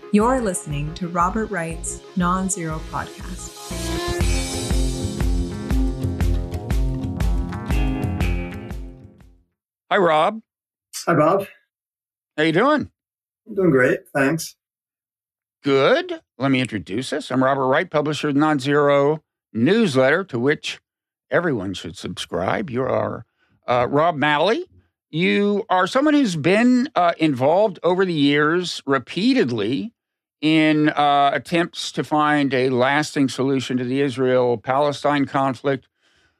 You're listening to Robert Wright's Non-Zero Podcast. Hi, Rob. Hi, Bob. How you doing? I'm doing great, thanks. Good. Let me introduce us. I'm Robert Wright, publisher of the Non-Zero newsletter, to which everyone should subscribe. You are Rob Malley. You are someone who's been involved over the years repeatedly in attempts to find a lasting solution to the Israel-Palestine conflict,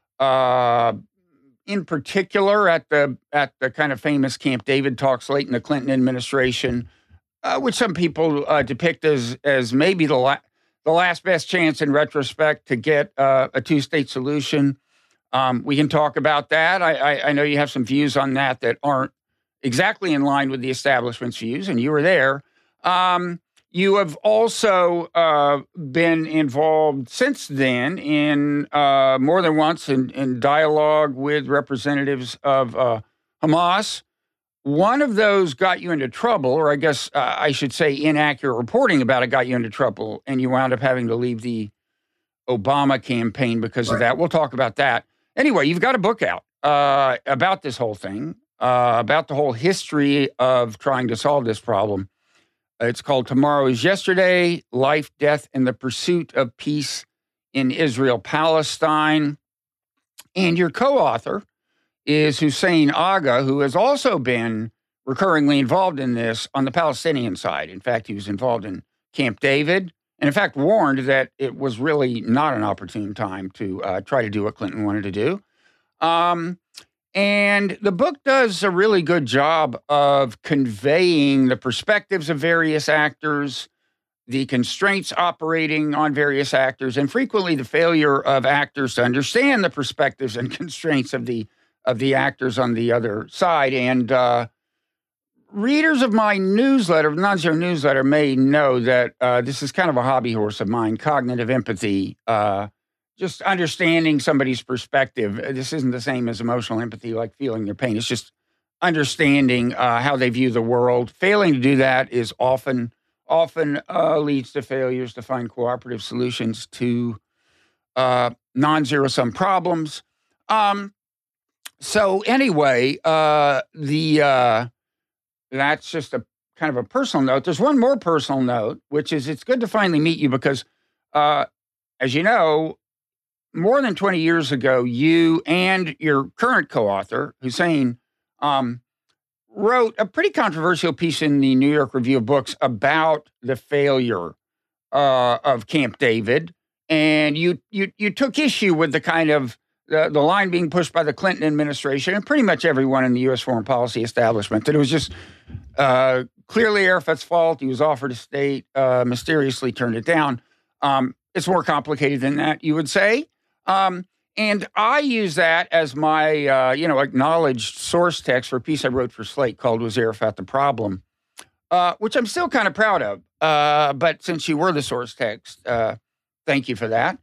in particular at the kind of famous Camp David talks late in the Clinton administration, which some people depict as maybe the last best chance in retrospect to get a two-state solution. We can talk about that. I know you have some views on that aren't exactly in line with the establishment's views, and you were there. You have also been involved since then in more than once in dialogue with representatives of Hamas. One of those got you into trouble, or I guess I should say inaccurate reporting about it got you into trouble, and you wound up having to leave the Obama campaign because of that. We'll talk about that. Anyway, you've got a book out about this whole thing, about the whole history of trying to solve this problem. It's called Tomorrow is Yesterday, Life, Death, and the Pursuit of Peace in Israel-Palestine. And your co-author is Hussein Agha, who has also been recurringly involved in this on the Palestinian side. In fact, he was involved in Camp David, and in fact warned that it was really not an opportune time to try to do what Clinton wanted to do. And the book does a really good job of conveying the perspectives of various actors, the constraints operating on various actors, and frequently the failure of actors to understand the perspectives and constraints of the actors on the other side. And readers of my newsletter, Non-Zero newsletter, may know that this is kind of a hobby horse of mine, cognitive empathy, just understanding somebody's perspective. This isn't the same as emotional empathy, like feeling their pain. It's just understanding how they view the world. Failing to do that is often leads to failures to find cooperative solutions to non-zero-sum problems. So anyway, that's just a kind of a personal note. There's one more personal note, which is it's good to finally meet you because, as you know, more than 20 years ago, you and your current co-author, Hussein, wrote a pretty controversial piece in the New York Review of Books about the failure of Camp David. And you took issue with the kind of the line being pushed by the Clinton administration and pretty much everyone in the U.S. foreign policy establishment, that it was just clearly Arafat's fault. He was offered a state, mysteriously turned it down. It's more complicated than that, you would say. And I use that as my, acknowledged source text for a piece I wrote for Slate called Was Arafat the Problem? Which I'm still kind of proud of. But since you were the source text, thank you for that.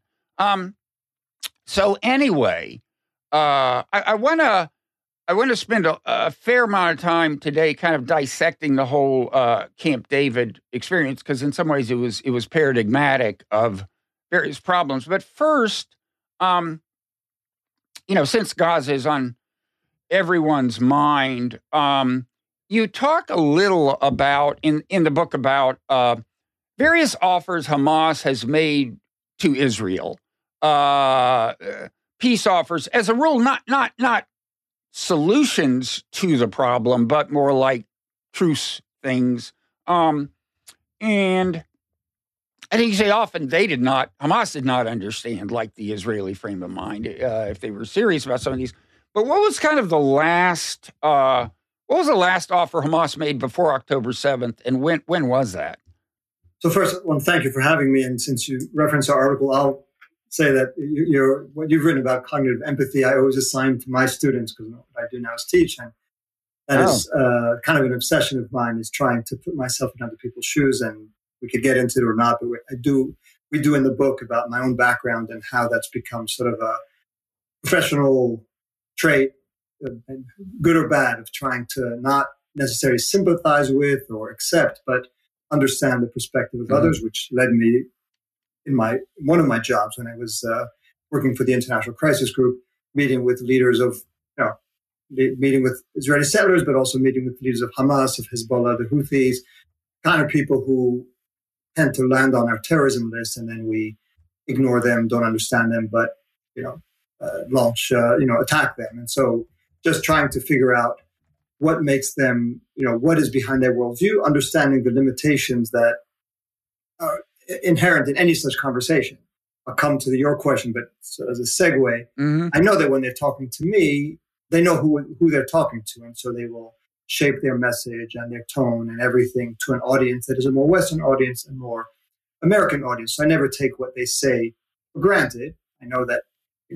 So anyway, I want to spend a fair amount of time today kind of dissecting the whole Camp David experience, because in some ways it was paradigmatic of various problems. But first, since Gaza is on everyone's mind, you talk a little about in the book about various offers Hamas has made to Israel. Peace offers, as a rule, not solutions to the problem, but more like truce things. And I think you say often Hamas did not understand, like, the Israeli frame of mind, if they were serious about some of these. But what was kind of the last offer Hamas made before October 7th, and when was that? So first, I want to thank you for having me. And since you referenced our article, I'll say that what you've written about cognitive empathy, I always assign to my students, because what I do now is teach. And that is kind of an obsession of mine, is trying to put myself in other people's shoes. And we could get into it or not, but we do in the book about my own background and how that's become sort of a professional trait, good or bad, of trying to not necessarily sympathize with or accept, but understand the perspective of others, which led me in one of my jobs when I was working for the International Crisis Group, meeting with leaders of, meeting with Israeli settlers, but also meeting with leaders of Hamas, of Hezbollah, the Houthis, kind of people who tend to land on our terrorism list, and then we ignore them, don't understand them, but launch, attack them. And so, just trying to figure out what makes them, what is behind their worldview, understanding the limitations that are inherent in any such conversation. I'll come to your question, but as a segue, I know that when they're talking to me, they know who they're talking to, and so they will shape their message and their tone and everything to an audience that is a more Western audience and more American audience. So I never take what they say for granted. I know that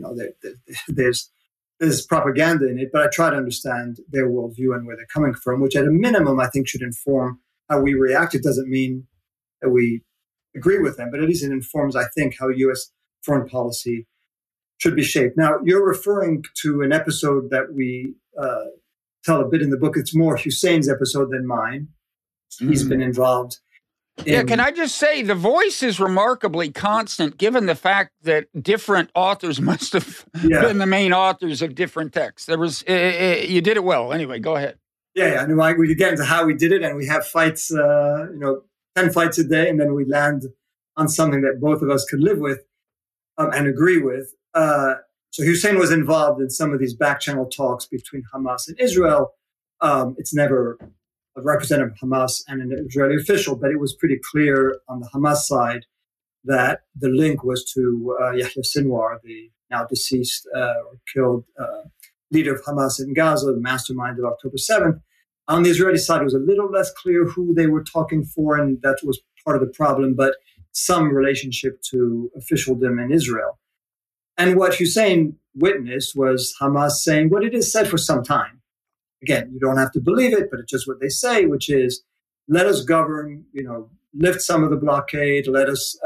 there's propaganda in it, but I try to understand their worldview and where they're coming from, which at a minimum I think should inform how we react. It doesn't mean that we agree with them, but at least it informs, I think, how U.S. foreign policy should be shaped. Now, you're referring to an episode that we tell a bit in the book. It's more Hussein's episode than mine. He's been involved. Can I just say the voice is remarkably constant, given the fact that different authors must have been the main authors of different texts. There was you did it well. Anyway, go ahead. Yeah. We could get into how we did it, and we have fights, 10 fights a day, and then we land on something that both of us could live with and agree with. So Hussein was involved in some of these back-channel talks between Hamas and Israel. It's never a representative of Hamas and an Israeli official, but it was pretty clear on the Hamas side that the link was to Yahya Sinwar, the now deceased or killed leader of Hamas in Gaza, the mastermind of October 7th. On the Israeli side, it was a little less clear who they were talking for, and that was part of the problem, but some relationship to officialdom in Israel. And what Hussein witnessed was Hamas saying what it has said for some time. Again, you don't have to believe it, but it's just what they say, which is, let us govern, lift some of the blockade, let us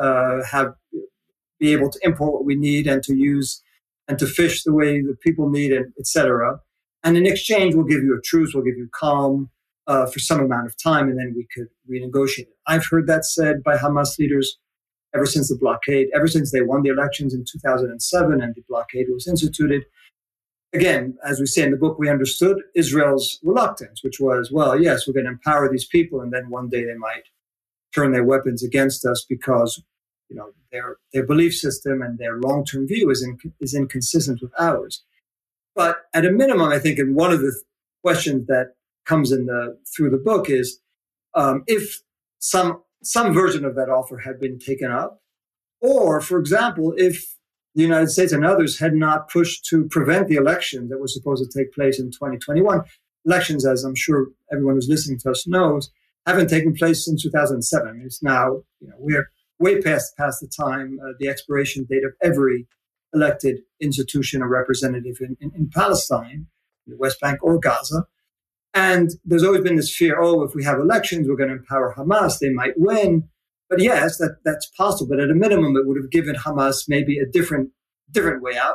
be able to import what we need and to use and to fish the way the people need it, etc. And in exchange, we'll give you a truce, we'll give you calm for some amount of time, and then we could renegotiate it. I've heard that said by Hamas leaders ever since the blockade, ever since they won the elections in 2007 and the blockade was instituted. Again, as we say in the book, we understood Israel's reluctance, which was, well, yes, we're going to empower these people, and then one day they might turn their weapons against us because their belief system and their long-term view is inconsistent with ours. But at a minimum, I think, and one of the questions that comes through the book is if some version of that offer had been taken up, or, for example, if the United States and others had not pushed to prevent the elections that were supposed to take place in 2021. Elections, as I'm sure everyone who's listening to us knows, haven't taken place since 2007. I mean, it's now, we're way past the time, the expiration date of every elected institution or representative in Palestine, the West Bank or Gaza. And there's always been this fear, if we have elections, we're going to empower Hamas, they might win. But yes, that's possible. But at a minimum, it would have given Hamas maybe a different way out,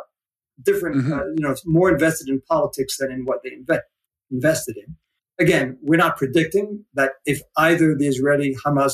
more invested in politics than in what they invested in. Again, we're not predicting that if either the Israeli-Hamas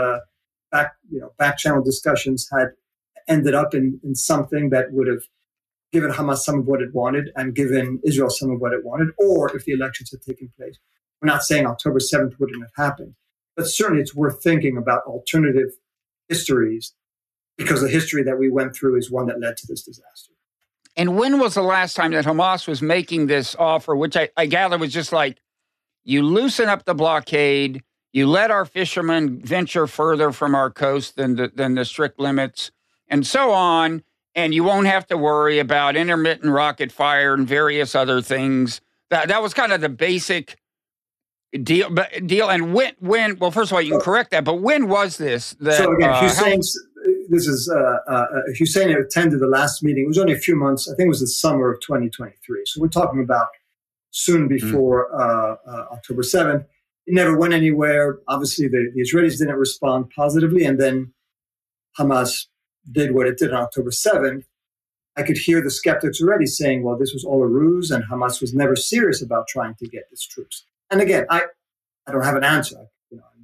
back channel discussions had ended up in something that would have given Hamas some of what it wanted and given Israel some of what it wanted, or if the elections had taken place. We're not saying October 7th wouldn't have happened. But certainly it's worth thinking about alternative histories because the history that we went through is one that led to this disaster. And when was the last time that Hamas was making this offer, which I gather was just like, you loosen up the blockade, you let our fishermen venture further from our coast than the strict limits, and so on, and you won't have to worry about intermittent rocket fire and various other things. That was kind of the basic deal. And when? Well, first of all, you can correct that. But when was this? So again, Hussein attended the last meeting. It was only a few months. I think it was the summer of 2023. So we're talking about soon before October 7th. It never went anywhere. Obviously, the Israelis didn't respond positively, and then Hamas did what it did on October 7th. I could hear the skeptics already saying, well, this was all a ruse, and Hamas was never serious about trying to get this truce. And again, I don't have an answer.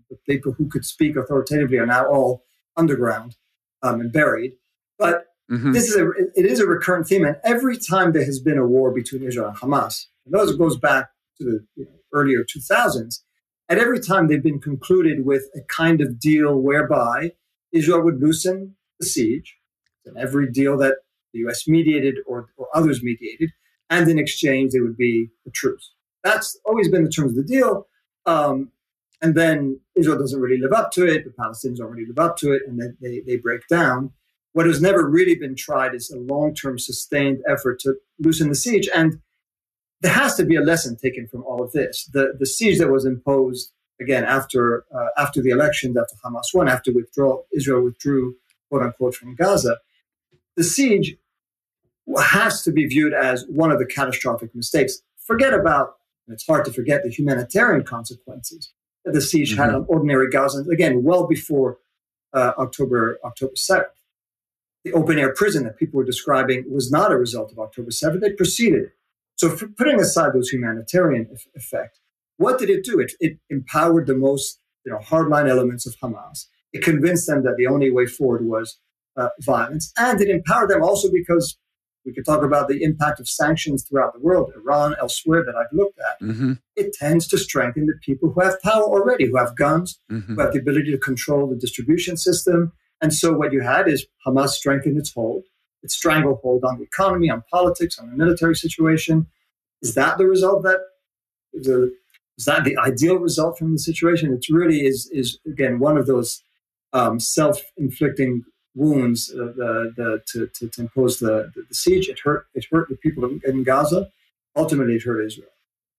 The people who could speak authoritatively are now all underground and buried. But it is a recurrent theme. And every time there has been a war between Israel and Hamas, and those goes back to the earlier 2000s, and every time they've been concluded with a kind of deal whereby Israel would loosen the siege, and every deal that the U.S. mediated or others mediated, and in exchange there would be a truce. That's always been the terms of the deal. And then Israel doesn't really live up to it. The Palestinians don't really live up to it, and then they break down. What has never really been tried is a long-term sustained effort to loosen the siege. And there has to be a lesson taken from all of this. The siege that was imposed, again, after the elections, after Hamas won, after Israel withdrew, quote unquote, from Gaza, the siege has to be viewed as one of the catastrophic mistakes. Forget about, and it's hard to forget, the humanitarian consequences that the siege had on ordinary Gazans, again, well before October 7th. The open-air prison that people were describing was not a result of October 7th. It preceded it. So putting aside those humanitarian effect, what did it do? It empowered the most hardline elements of Hamas. It convinced them that the only way forward was violence. And it empowered them also because we could talk about the impact of sanctions throughout the world, Iran, elsewhere that I've looked at. It tends to strengthen the people who have power already, who have guns, who have the ability to control the distribution system. And so what you had is Hamas strengthened its stranglehold on the economy, on politics, on the military situation. Is that the result is that the ideal result from the situation? It really is again, one of those self-inflicting wounds to impose the siege. It hurt the people in Gaza. Ultimately, it hurt Israel.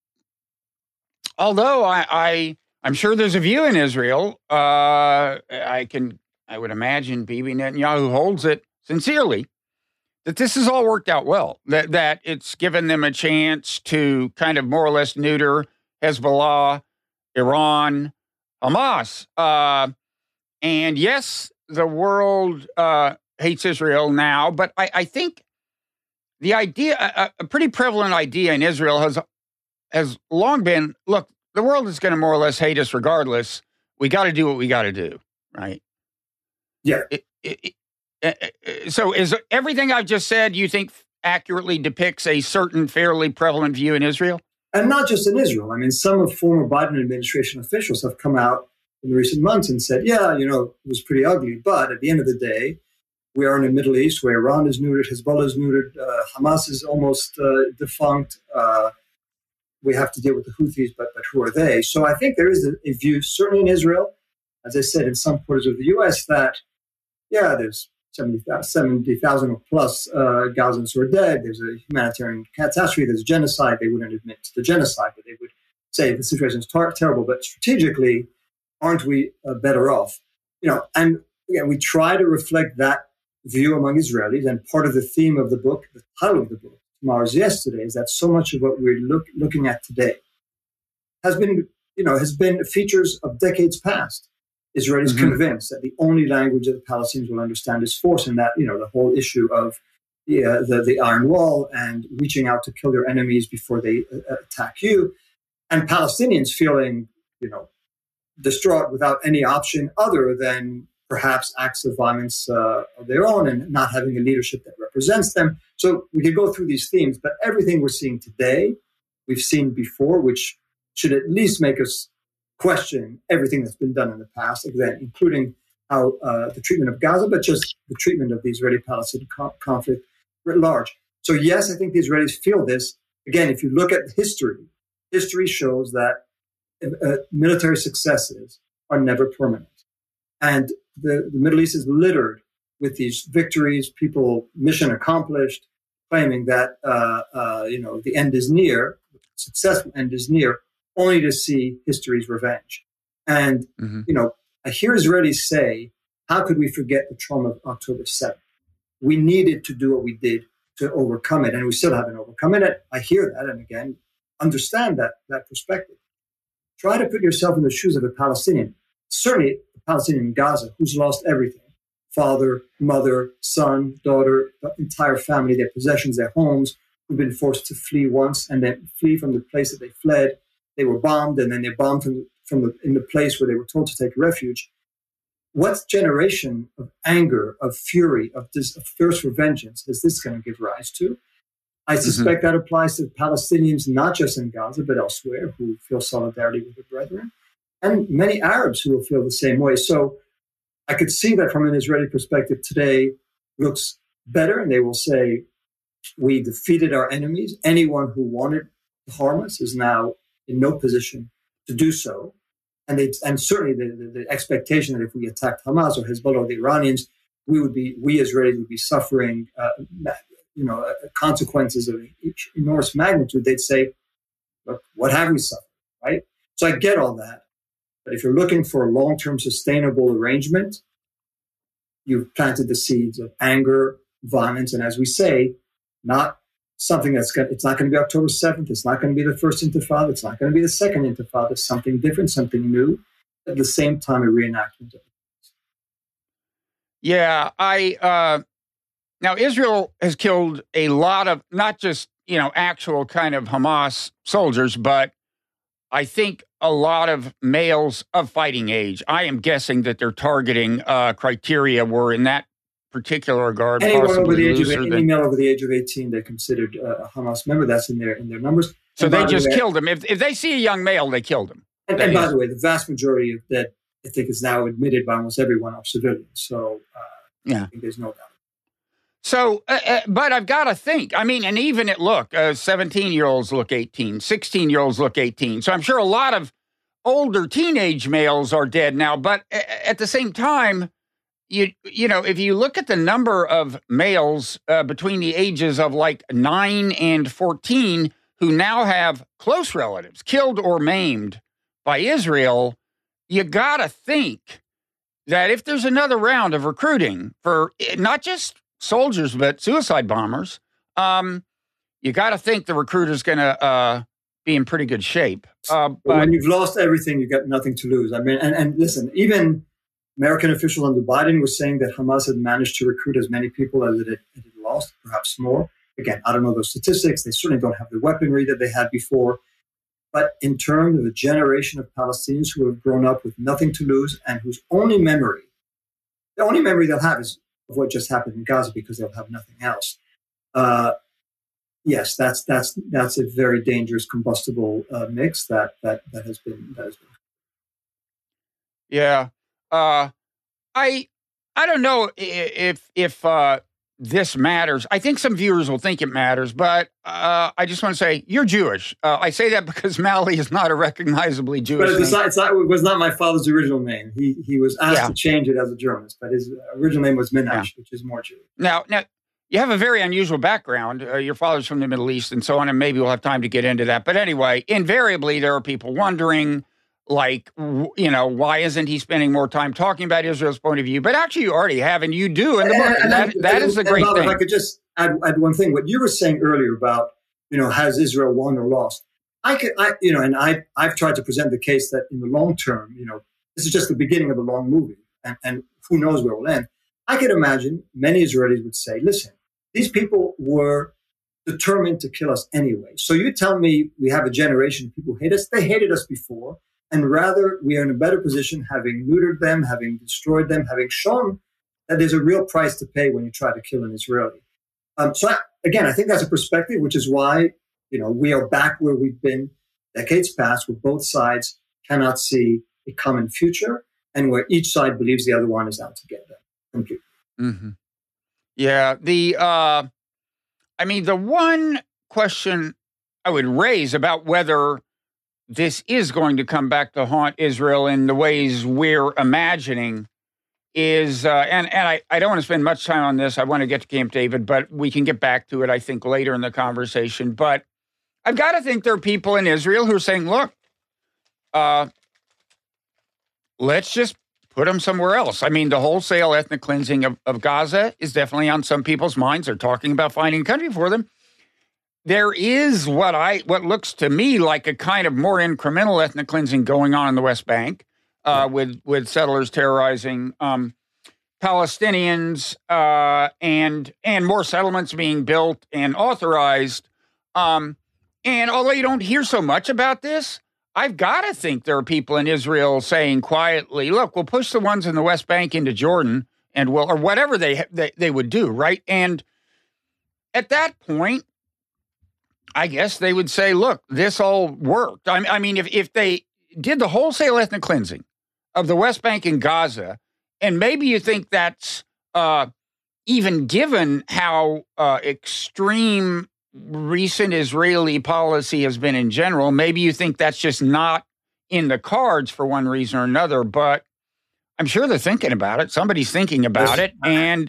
Although I'm sure there's a view in Israel, I would imagine Bibi Netanyahu holds it sincerely, that this has all worked out well, that it's given them a chance to kind of more or less neuter Hezbollah, Iran, Hamas. And yes, the world hates Israel now, but I think the idea, a pretty prevalent idea in Israel has long been, look, the world is going to more or less hate us regardless. We got to do what we got to do, right? Yeah. So is everything I've just said, you think accurately depicts a certain fairly prevalent view in Israel? And not just in Israel. I mean, some of former Biden administration officials have come out in recent months and said, yeah, it was pretty ugly. But at the end of the day, we are in the Middle East where Iran is neutered, Hezbollah is neutered, Hamas is almost defunct. We have to deal with the Houthis, but who are they? So I think there is a view, certainly in Israel, as I said, in some quarters of the U.S., that, yeah, there's 70,000 or plus Gazans who are dead. There's a humanitarian catastrophe. There's genocide. They wouldn't admit to the genocide, but they would say the situation is terrible. But strategically, aren't we better off? And again, we try to reflect that view among Israelis. And part of the theme of the book, the title of the book, Tomorrow's Yesterday, is that so much of what we're looking at today has been features of decades past. Israelis convinced that the only language that the Palestinians will understand is force, and that the whole issue of the Iron Wall and reaching out to kill your enemies before they attack you, and Palestinians feeling distraught without any option other than perhaps acts of violence of their own and not having a leadership that represents them. So we could go through these themes, but everything we're seeing today, we've seen before, which should at least make us question everything that's been done in the past, again, including how the treatment of Gaza, but just the treatment of the Israeli-Palestinian conflict writ large. So yes, I think the Israelis feel this. Again, if you look at history shows that military successes are never permanent. And the Middle East is littered with these victories, people mission accomplished, claiming that the end is near, successful end is near, only to see history's revenge. And, I hear Israelis say, how could we forget the trauma of October 7th? We needed to do what we did to overcome it, and we still haven't overcome it. I hear that, and again, understand that perspective. Try to put yourself in the shoes of a Palestinian, certainly a Palestinian in Gaza, who's lost everything. Father, mother, son, daughter, the entire family, their possessions, their homes, who've been forced to flee once and then flee from the place that they fled. They were bombed, and then they're bombed from in the place where they were told to take refuge. What generation of anger, of fury, of thirst for vengeance is this going to give rise to? I suspect that applies to Palestinians, not just in Gaza, but elsewhere, who feel solidarity with their brethren, and many Arabs who will feel the same way. So I could see that from an Israeli perspective today looks better, and they will say, we defeated our enemies. Anyone who wanted to harm us is now in no position to do so. And certainly the expectation that if we attacked Hamas or Hezbollah or the Iranians, we Israelis would be suffering, consequences of enormous magnitude. They'd say, look, what have we suffered, right? So I get all that. But if you're looking for a long-term sustainable arrangement, you've planted the seeds of anger, violence, and as we say, not something it's not going to be October 7th. It's not going to be the first intifada. It's not going to be the second intifada. Something different, something new. At the same time, a reenactment of it. Yeah, now Israel has killed a lot of, not just, actual kind of Hamas soldiers, but I think a lot of males of fighting age. I am guessing that their targeting criteria were in that particular regard. Anyone over the age of any male over the age of 18, they considered a Hamas member. That's in their numbers. So they just killed him. If they see a young male, they killed him. And by the way, the vast majority of that, I think, is now admitted by almost everyone, are civilians. So I think there's no doubt. So, but I've got to think. I mean, and even 17-year-olds look 18, 16-year-olds look 18. So I'm sure a lot of older teenage males are dead now. But at the same time, if you look at the number of males between the ages of like 9 and 14 who now have close relatives killed or maimed by Israel, you got to think that if there's another round of recruiting for not just soldiers, but suicide bombers, you got to think the recruiter's going to be in pretty good shape. But when you've lost everything, you've got nothing to lose. I mean, and listen, even American officials under Biden were saying that Hamas had managed to recruit as many people as it had lost, perhaps more. Again, I don't know those statistics. They certainly don't have the weaponry that they had before. But in terms of a generation of Palestinians who have grown up with nothing to lose and whose only memory they'll have is of what just happened in Gaza, because they'll have nothing else. Yes, that's a very dangerous combustible mix that has been. Yeah, I don't know if this matters. I think some viewers will think it matters, but I just want to say you're Jewish. I say that because Mali is not a recognizably Jewish name. It was not my father's original name. He was asked to change it as a Germanist, but his original name was Minash, which is more Jewish. Now, you have a very unusual background. Your father's from the Middle East and so on, and maybe we'll have time to get into that. But anyway, invariably, there are people wondering, like, why isn't he spending more time talking about Israel's point of view? But actually, you already have, and you do in the book. And that is a great thing. If I could just add one thing. What you were saying earlier about, has Israel won or lost? I've tried to present the case that in the long term, this is just the beginning of a long movie, and who knows where it will end. I could imagine many Israelis would say, listen, these people were determined to kill us anyway. So you tell me we have a generation of people who hate us. They hated us before. And rather, we are in a better position, having neutered them, having destroyed them, having shown that there's a real price to pay when you try to kill an Israeli. I think that's a perspective, which is why, we are back where we've been decades past, where both sides cannot see a common future and where each side believes the other one is out to get them completely. Mm-hmm. Yeah. The one question I would raise about whether this is going to come back to haunt Israel in the ways we're imagining is, and I don't want to spend much time on this. I want to get to Camp David, but we can get back to it, I think, later in the conversation. But I've got to think there are people in Israel who are saying, look, let's just put them somewhere else. I mean, the wholesale ethnic cleansing of Gaza is definitely on some people's minds. They're talking about finding a country for them. There is what looks to me like a kind of more incremental ethnic cleansing going on in the West Bank, with settlers terrorizing Palestinians and more settlements being built and authorized. And although you don't hear so much about this, I've got to think there are people in Israel saying quietly, look, we'll push the ones in the West Bank into Jordan and we'll, or whatever they would do, right? And at that point, I guess they would say, look, this all worked. I mean, if they did the wholesale ethnic cleansing of the West Bank and Gaza, and maybe you think that's even given how extreme recent Israeli policy has been in general, maybe you think that's just not in the cards for one reason or another, but I'm sure they're thinking about it. Somebody's thinking about it, and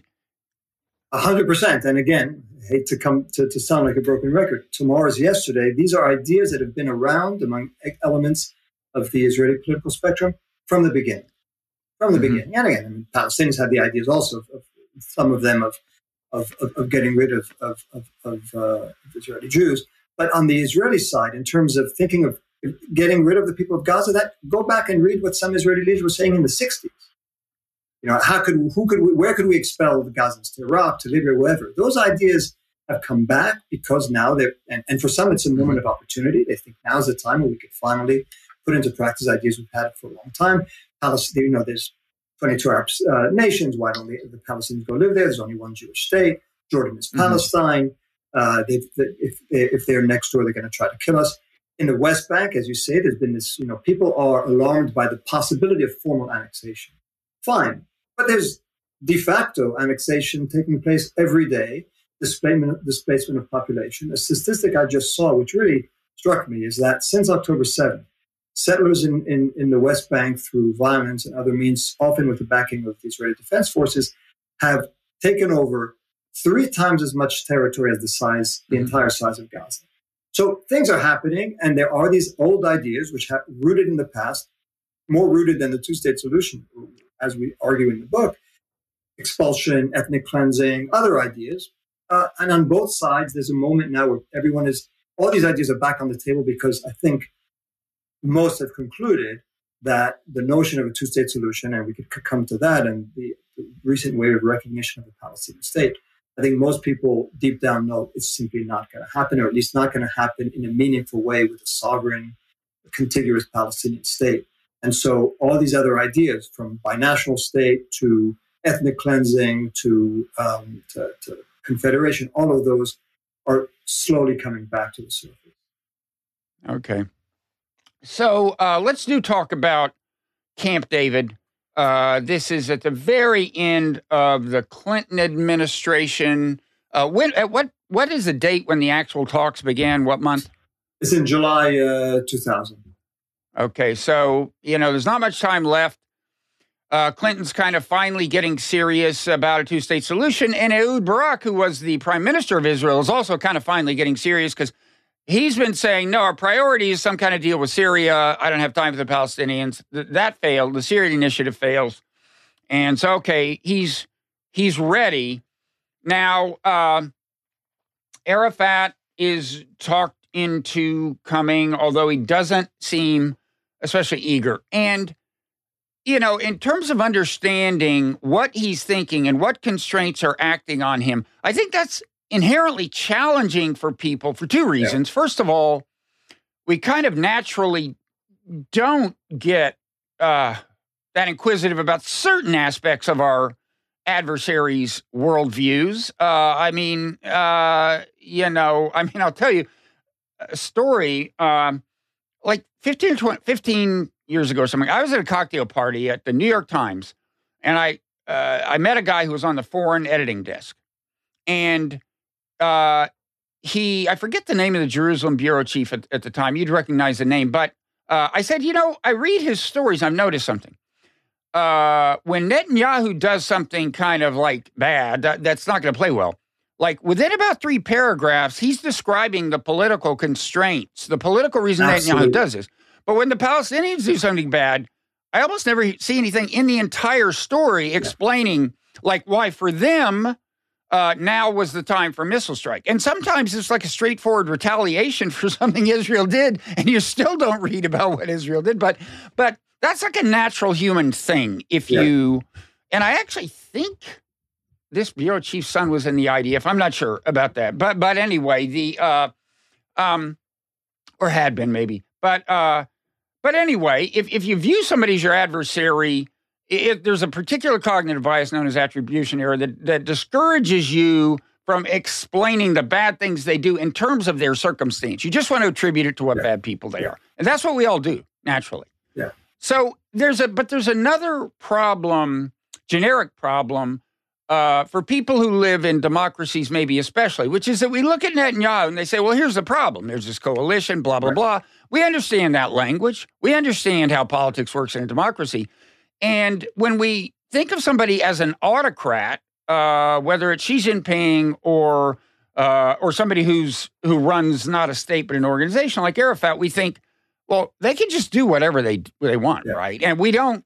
100%. And again, I hate to come to sound like a broken record. Tomorrow's yesterday. These are ideas that have been around among elements of the Israeli political spectrum from the beginning. From the beginning. And again, I mean, Palestinians had the ideas also of some of them of getting rid of Israeli Jews. But on the Israeli side, in terms of thinking of getting rid of the people of Gaza, that go back and read what some Israeli leaders were saying in the 60s. You know, where could we expel the Gazans? To Iraq, to Libya, wherever. Those ideas have come back because now and for some it's a moment of opportunity. They think now's the time when we could finally put into practice ideas we've had for a long time. Palestine, you know, there's 22 Arab nations. Why don't the Palestinians go live there? There's only one Jewish state. Jordan is Palestine. If they're next door, they're going to try to kill us. In the West Bank, as you say, there's been this, you know, people are alarmed by the possibility of formal annexation. Fine. But there's de facto annexation taking place every day, displacement of population. A statistic I just saw, which really struck me, is that since October 7th, settlers in the West Bank, through violence and other means, often with the backing of the Israeli Defense Forces, have taken over 3 times as much territory as the entire size of Gaza. So things are happening, and there are these old ideas which have rooted in the past, more rooted than the two-state solution, as we argue in the book, expulsion, ethnic cleansing, other ideas. And on both sides, there's a moment now where all these ideas are back on the table, because I think most have concluded that the notion of a two-state solution, and we could come to that, and the recent wave of recognition of the Palestinian state, I think most people deep down know it's simply not going to happen, or at least not going to happen in a meaningful way with a sovereign, contiguous Palestinian state. And so all these other ideas, from binational state to ethnic cleansing to confederation, all of those are slowly coming back to the surface. Okay. So let's talk about Camp David. This is at the very end of the Clinton administration. What is the date when the actual talks began? What month? It's in July 2000. Okay, so, you know, there's not much time left. Clinton's kind of finally getting serious about a two-state solution. And Ehud Barak, who was the prime minister of Israel, is also kind of finally getting serious, because he's been saying, no, our priority is some kind of deal with Syria. I don't have time for the Palestinians. That failed. The Syrian initiative fails. And so, okay, he's ready. Now, Arafat is talked into coming, although he doesn't seem especially eager. And, you know, in terms of understanding what he's thinking and what constraints are acting on him, I think that's inherently challenging for people for 2 reasons. Yeah. First of all, we kind of naturally don't get that inquisitive about certain aspects of our adversaries' worldviews. I'll tell you a story. Like 15 years ago or something, I was at a cocktail party at the New York Times, and I met a guy who was on the foreign editing desk. And I forget the name of the Jerusalem bureau chief at the time. You'd recognize the name. But I said, you know, I read his stories, and I've noticed something. When Netanyahu does something kind of like bad, that's not going to play well. Like within about 3 paragraphs, he's describing the political constraints, the political reason Netanyahu does this. But when the Palestinians do something bad, I almost never see anything in the entire story explaining like why for them now was the time for missile strike. And sometimes it's like a straightforward retaliation for something Israel did, and you still don't read about what Israel did. But that's like a natural human thing. And I actually think this bureau chief's son was in the IDF. I'm not sure about that. But anyway, or had been maybe. But But anyway, if you view somebody as your adversary, there's a particular cognitive bias known as attribution error that discourages you from explaining the bad things they do in terms of their circumstance. You just want to attribute it to what bad people they are. And that's what we all do, naturally. Yeah. So there's another problem, generic problem, for people who live in democracies, maybe especially, which is that we look at Netanyahu and they say, well, here's the problem. There's this coalition, blah, blah, blah. We understand that language. We understand how politics works in a democracy. And when we think of somebody as an autocrat, whether it's Xi Jinping or somebody who runs not a state but an organization like Arafat, we think, well, they can just do whatever they want, right? And we don't,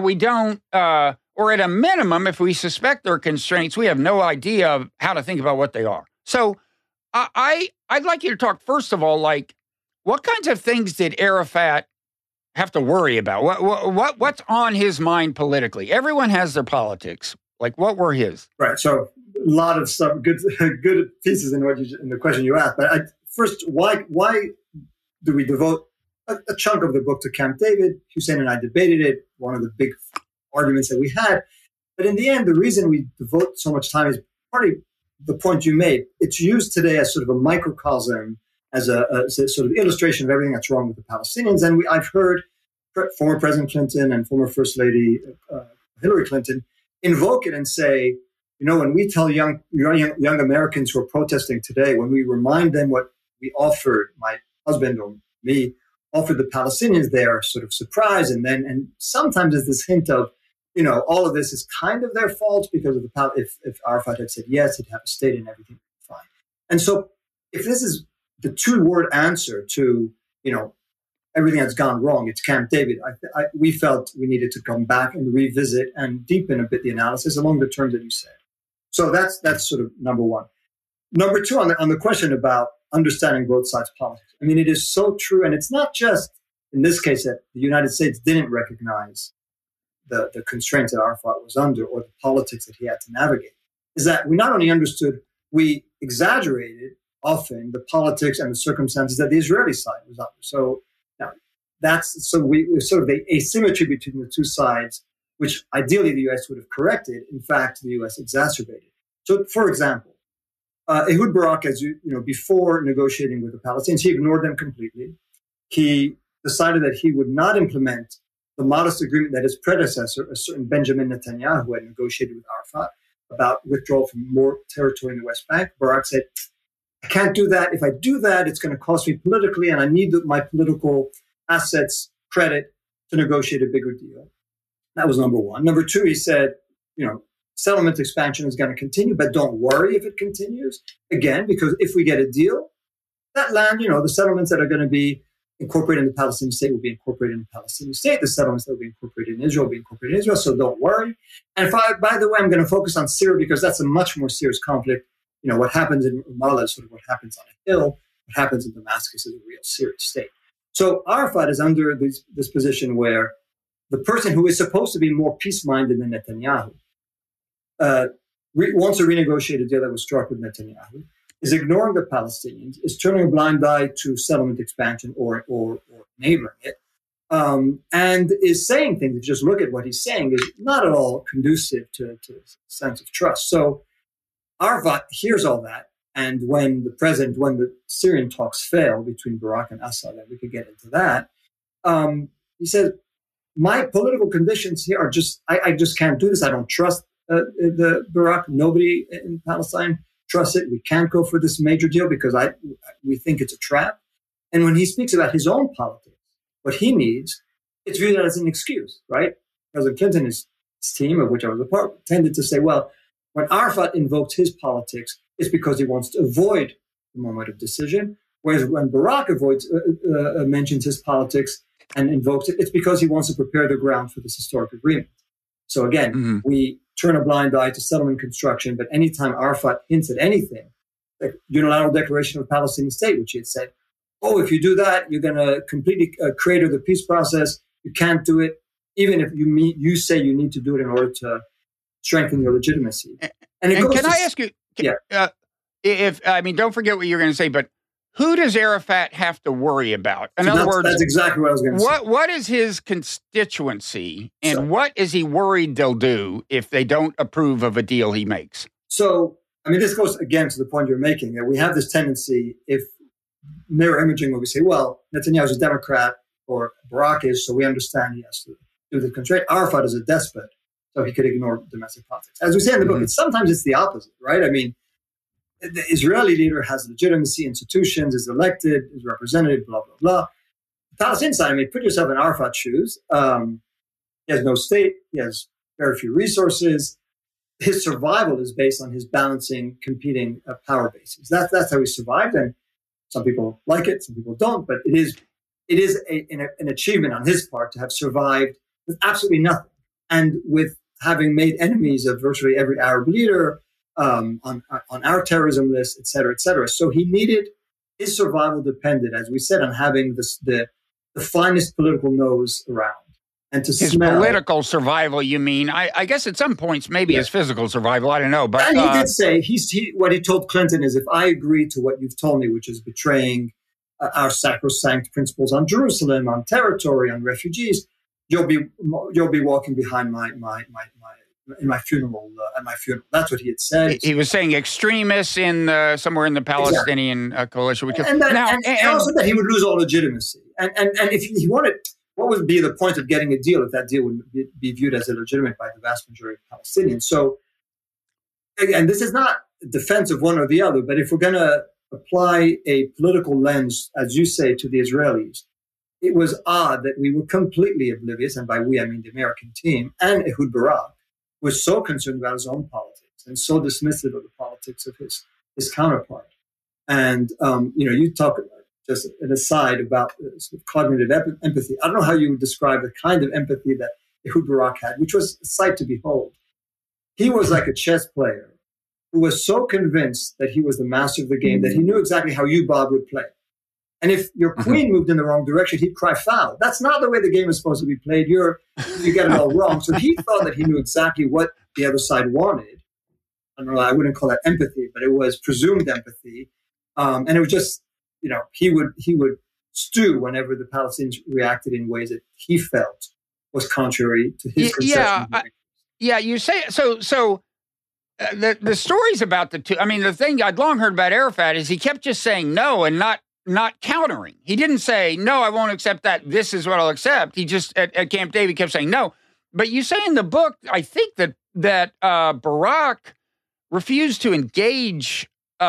or at a minimum, if we suspect there are constraints, we have no idea of how to think about what they are. So I'd like you to talk, first of all, like, what kinds of things did Arafat have to worry about? What's on his mind politically? Everyone has their politics. Like, what were his? Right. So a lot of stuff, good pieces in the question you asked. But first, why do we devote a chunk of the book to Camp David? Hussein and I debated it. One of the big arguments that we had. But in the end, the reason we devote so much time is partly the point you made. It's used today as sort of a microcosm, as a sort of illustration of everything that's wrong with the Palestinians. And I've heard former President Clinton and former First Lady Hillary Clinton invoke it and say, when we tell young Americans who are protesting today, when we remind them what we offered, my husband or me offered the Palestinians, they are sort of surprised. And sometimes there's this hint of, all of this is kind of their fault because of if Arafat had said yes, he'd have a state and everything would be fine. And so if this is the two-word answer to, everything that's gone wrong, it's Camp David, we felt we needed to come back and revisit and deepen a bit the analysis along the terms that you said. So that's sort of number one. Number two, on the question about understanding both sides' politics. I mean, it is so true. And it's not just in this case that the United States didn't recognize the constraints that Arafat was under or the politics that he had to navigate. Is that we not only understood, we exaggerated often the politics and the circumstances that the Israeli side was under. So we sort of the asymmetry between the two sides, which ideally the U.S. would have corrected. In fact, the U.S. exacerbated. So, for example, Ehud Barak, before negotiating with the Palestinians, he ignored them completely. He decided that he would not implement the modest agreement that his predecessor, a certain Benjamin Netanyahu, had negotiated with Arafat about withdrawal from more territory in the West Bank. Barak said, I can't do that. If I do that, it's going to cost me politically, and I need my political assets, credit, to negotiate a bigger deal. That was number one. Number two, he said, settlement expansion is going to continue, but don't worry if it continues. Again, because if we get a deal, that land, the settlements that are going to be incorporated in the Palestinian state will be incorporated in the Palestinian state. The settlements that will be incorporated in Israel will be incorporated in Israel, so don't worry. And by the way, I'm going to focus on Syria because that's a much more serious conflict. What happens in Ramallah is sort of what happens on a hill. What happens in Damascus is a real serious state. So Arafat is under this position where the person who is supposed to be more peace-minded than Netanyahu wants to renegotiate a deal that was struck with Netanyahu, is ignoring the Palestinians, is turning a blind eye to settlement expansion or neighboring it, and is saying things, if you just look at what he's saying, is not at all conducive to a sense of trust. So Arafat hears all that, and when the Syrian talks fail between Barak and Assad, and we could get into that, he says, my political conditions here are I just can't do this. I don't trust the Barak. Nobody in Palestine trusts it. We can't go for this major deal because we think it's a trap. And when he speaks about his own politics, what he needs, it's viewed as an excuse, right? President Clinton, his team, of which I was a part, tended to say, well, when Arafat invokes his politics, it's because he wants to avoid the moment of decision. Whereas when Barak mentions his politics and invokes it, it's because he wants to prepare the ground for this historic agreement. So again, we turn a blind eye to settlement construction, but anytime Arafat hints at anything, like unilateral declaration of a Palestinian state, which he had said, if you do that, you're going to completely crater the peace process. You can't do it, even if you say you need to do it in order to strengthen your legitimacy. And can I ask you? Don't forget what you're going to say, but who does Arafat have to worry about? In other words, that's exactly what I was going to say. What is his constituency, and what is he worried they'll do if they don't approve of a deal he makes? So, I mean, this goes again to the point you're making, that we have this tendency, if mirror imaging, where we say, well, Netanyahu's a Democrat or Barak is, so we understand he has to do the constraint. Arafat is a despot, so he could ignore domestic politics. As we say in the book, sometimes it's the opposite, right? I mean, the Israeli leader has legitimacy, institutions, is elected, is represented, blah, blah, blah. The Palestinian side, I mean, put yourself in Arafat's shoes. He has no state. He has very few resources. His survival is based on his balancing competing power bases. That's how he survived. And some people like it, some people don't. But it is an achievement on his part to have survived with absolutely nothing, and with having made enemies of virtually every Arab leader, on our terrorism list, et cetera, et cetera. So his survival depended, as we said, on having the finest political nose around. And to his political survival, you mean? I guess at some points, maybe his physical survival, I don't know. But and he did say, what he told Clinton is, if I agree to what you've told me, which is betraying our sacrosanct principles on Jerusalem, on territory, on refugees, you'll be walking behind my funeral, at my funeral. That's what he had said. He was saying extremists in somewhere in the Palestinian coalition. And also that he would lose all legitimacy. And if he wanted, what would be the point of getting a deal if that deal would be viewed as illegitimate by the vast majority of Palestinians? So, again, this is not a defense of one or the other, but if we're going to apply a political lens, as you say, to the Israelis, it was odd that we were completely oblivious, and by we I mean the American team, and Ehud Barak was so concerned about his own politics and so dismissive of the politics of his counterpart. And, you talk just an aside about sort of cognitive empathy. I don't know how you would describe the kind of empathy that Ehud Barak had, which was a sight to behold. He was like a chess player who was so convinced that he was the master of the game that he knew exactly how you, Bob, would play. And if your queen moved in the wrong direction, he'd cry foul. That's not the way the game is supposed to be played. You get it all wrong. So he thought that he knew exactly what the other side wanted. I don't know, I wouldn't call that empathy, but it was presumed empathy. And it was just, he would stew whenever the Palestinians reacted in ways that he felt was contrary to his conception. Yeah, you say so. The stories about the two. I mean, the thing I'd long heard about Arafat is he kept just saying no and not countering. He didn't say, no, I won't accept that. This is what I'll accept. He just, at Camp David, kept saying no. But you say in the book, I think that Barak refused to engage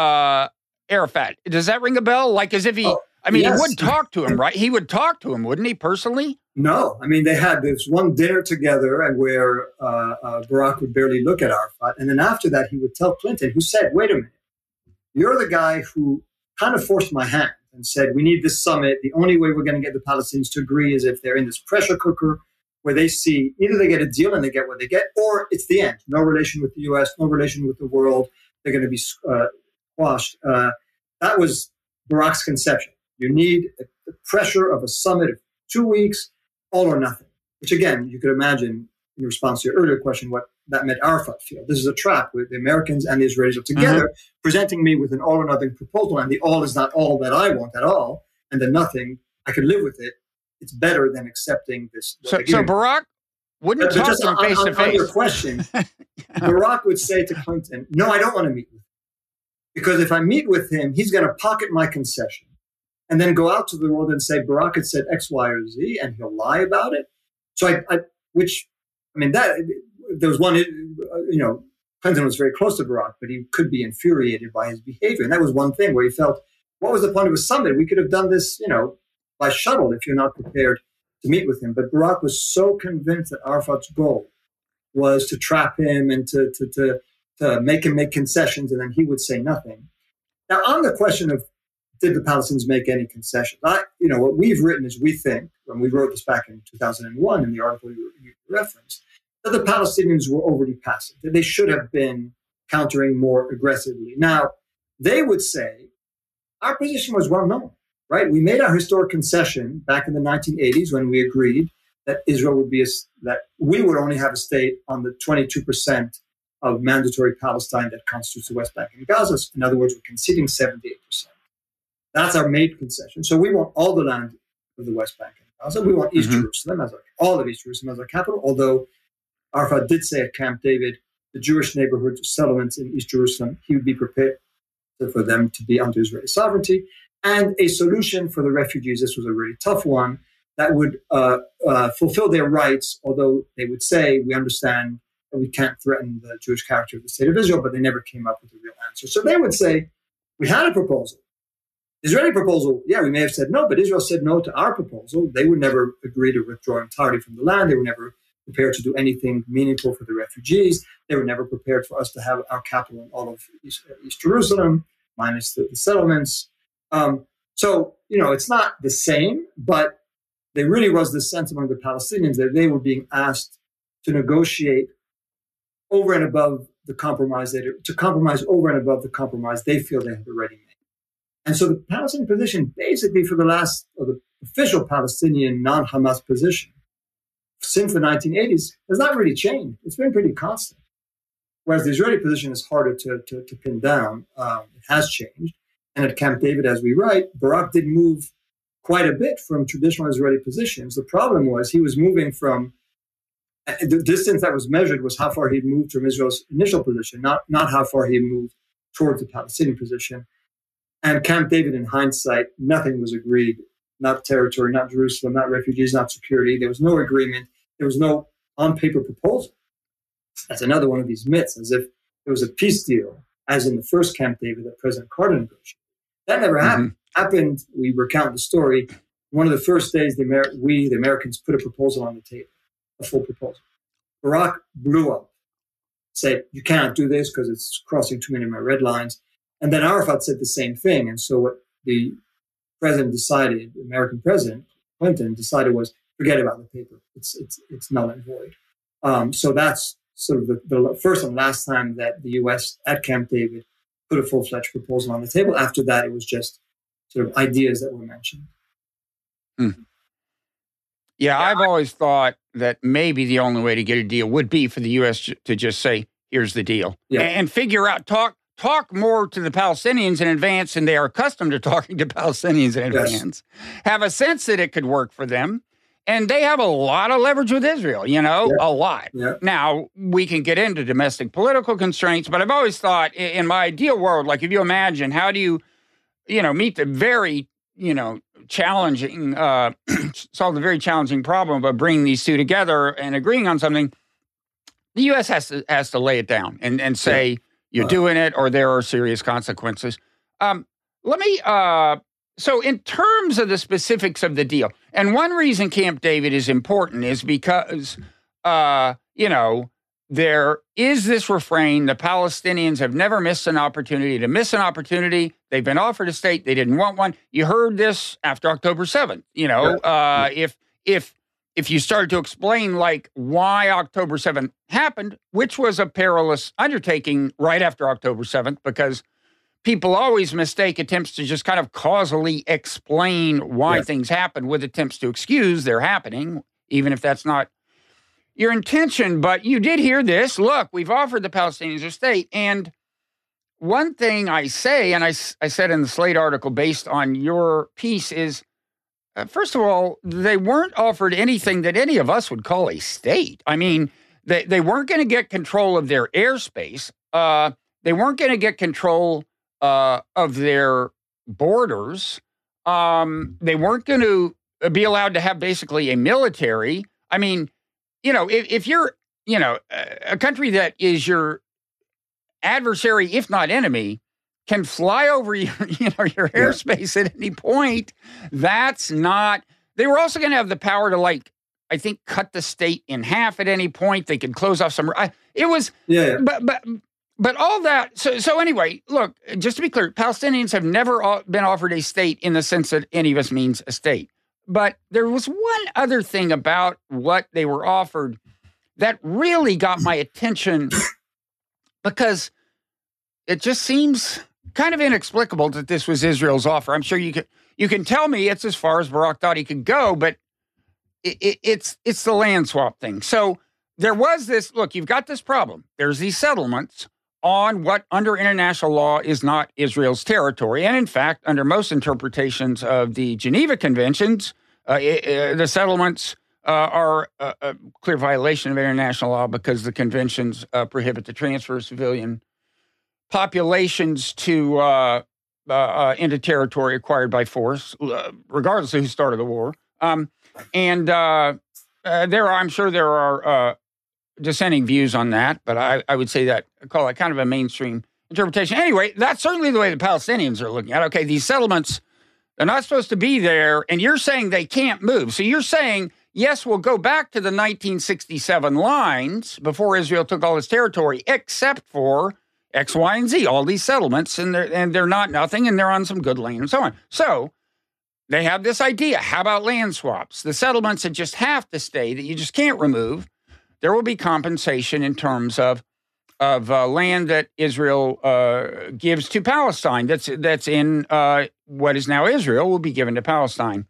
Arafat. Does that ring a bell? Like as if he, yes. He would talk to him, right? He would talk to him, wouldn't he, personally? No. I mean, they had this one dinner together and where Barak would barely look at Arafat. And then after that, he would tell Clinton, who said, wait a minute, you're the guy who kind of forced my hand and said, we need this summit. The only way we're going to get the Palestinians to agree is if they're in this pressure cooker where they see either they get a deal and they get what they get, or it's the end. No relation with the U.S., no relation with the world. They're going to be squashed. That was Barak's conception. You need the pressure of a summit of 2 weeks, all or nothing, which again, you could imagine in response to your earlier question, what that made Arafat feel. This is a trap where the Americans and the Israelis are together presenting me with an all or nothing proposal, and the all is not all that I want at all, and the nothing, I could live with it. It's better than accepting this. So Barak wouldn't talk to him face to face. On your question, Barak would say to Clinton, no, I don't want to meet with him. Because if I meet with him, he's going to pocket my concession and then go out to the world and say, Barak had said X, Y, or Z, and he'll lie about it. So there was one, Clinton was very close to Barak, but he could be infuriated by his behavior. And that was one thing where he felt, what was the point of a summit? We could have done this, by shuttle if you're not prepared to meet with him. But Barak was so convinced that Arafat's goal was to trap him and to make him make concessions, and then he would say nothing. Now, on the question of did the Palestinians make any concessions, what we've written is we think, when we wrote this back in 2001 in the article you referenced, that the Palestinians were overly passive, that they should have been countering more aggressively. Now, they would say our position was well known, right? We made our historic concession back in the 1980s when we agreed that Israel would be that we would only have a state on the 22% of mandatory Palestine that constitutes the West Bank and Gaza. In other words, we're conceding 78%. That's our main concession. So we want all the land of the West Bank and Gaza. We want East Jerusalem all of East Jerusalem as our capital, although Arafat did say at Camp David, the Jewish neighborhood settlements in East Jerusalem, he would be prepared for them to be under Israeli sovereignty. And a solution for the refugees, this was a really tough one, that would fulfill their rights, although they would say, we understand that we can't threaten the Jewish character of the state of Israel, but they never came up with a real answer. So they would say, we had a proposal. Israeli proposal, yeah, we may have said no, but Israel said no to our proposal. They would never agree to withdraw entirely from the land. They were never prepared to do anything meaningful for the refugees. They were never prepared for us to have our capital in all of East Jerusalem, minus the settlements. So, it's not the same, but there really was this sense among the Palestinians that they were being asked to negotiate over and above the compromise, to compromise over and above the compromise they feel they had already made. And so the Palestinian position, basically for the official Palestinian non-Hamas position, since the 1980s, has not really changed. It's been pretty constant. Whereas the Israeli position is harder to pin down. It has changed. And at Camp David, as we write, Barak did move quite a bit from traditional Israeli positions. The problem was he was moving from, the distance that was measured was how far he'd moved from Israel's initial position, not how far he moved towards the Palestinian position. And Camp David, in hindsight, nothing was agreed. Not territory, not Jerusalem, not refugees, not security. There was no agreement. There was no on-paper proposal. That's another one of these myths, as if it was a peace deal, as in the first Camp David that President Carter negotiated. That never happened. We recount the story. One of the first days, the Americans, put a proposal on the table, a full proposal. Barak blew up, said, you can't do this because it's crossing too many of my red lines. And then Arafat said the same thing. And so what the president decided, the American president, Clinton, decided was, forget about the paper. It's null and void. So that's sort of the first and last time that the U.S. at Camp David put a full-fledged proposal on the table. After that, it was just sort of ideas that were mentioned. Yeah, I've always thought that maybe the only way to get a deal would be for the U.S. to just say, here's the deal. Yeah. And figure out, talk more to the Palestinians in advance, and they are accustomed to talking to Palestinians in advance. Yes. Have a sense that it could work for them. And they have a lot of leverage with Israel, a lot. Yeah. Now, we can get into domestic political constraints, but I've always thought in my ideal world, like if you imagine, how do you, meet the very, challenging, solve the very challenging problem of bringing these two together and agreeing on something, the U.S. has to lay it down and say, you're doing it or there are serious consequences. So in terms of the specifics of the deal, and one reason Camp David is important is because, there is this refrain, the Palestinians have never missed an opportunity to miss an opportunity. They've been offered a state. They didn't want one. You heard this after October 7th. If you started to explain why October 7th happened, which was a perilous undertaking right after October 7th, because people always mistake attempts to just kind of causally explain why things happen with attempts to excuse their happening, even if that's not your intention. But you did hear this. Look, we've offered the Palestinians a state. And one thing I say, and I said in the Slate article based on your piece is, first of all, they weren't offered anything that any of us would call a state. I mean, they weren't going to get control of their airspace. They weren't going to get control of their borders. They weren't going to be allowed to have basically a military. I mean, if you're, a country that is your adversary, if not enemy, can fly over your airspace at any point. That's not. They were also going to have the power to, I think, cut the state in half at any point. They could close off some. It was. Yeah. But all that. So anyway, look. Just to be clear, Palestinians have never been offered a state in the sense that any of us means a state. But there was one other thing about what they were offered that really got my attention, because it just seems kind of inexplicable that this was Israel's offer. I'm sure you can tell me it's as far as Barak thought he could go, but it's the land swap thing. So there was this, look, you've got this problem. There's these settlements. on what under international law is not Israel's territory. And in fact, under most interpretations of the Geneva Conventions, the settlements are a clear violation of international law because the conventions prohibit the transfer of civilian populations to into territory acquired by force, regardless of who started the war. I'm sure there are dissenting views on that, but I would say that I call it kind of a mainstream interpretation. Anyway, that's certainly the way the Palestinians are looking at it. Okay, these settlements, they're not supposed to be there, and you're saying they can't move. So you're saying, yes, we'll go back to the 1967 lines before Israel took all its territory, except for X, Y, and Z, all these settlements, and they're not nothing, and they're on some good land and so on. So they have this idea. How about land swaps? The settlements that just have to stay, that you just can't remove, there will be compensation in terms of land that Israel gives to Palestine. That's in what is now Israel will be given to Palestine.